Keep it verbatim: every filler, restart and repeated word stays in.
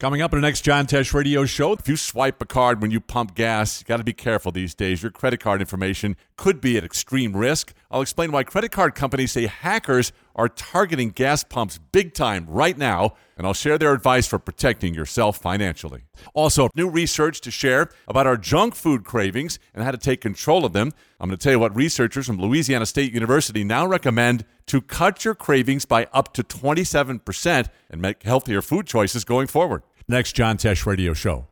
Coming up in the next John Tesh radio show, if you swipe a card when you pump gas, you got to be careful these days. Your credit card information could be at extreme risk. I'll explain why credit card companies say hackers are targeting gas pumps big time right now, and I'll share their advice for protecting yourself financially. Also, new research to share about our junk food cravings and how to take control of them. I'm going to tell you what researchers from Louisiana State University now recommend to cut your cravings by up to twenty-seven percent and make healthier food choices going forward. Next John Tesh radio show.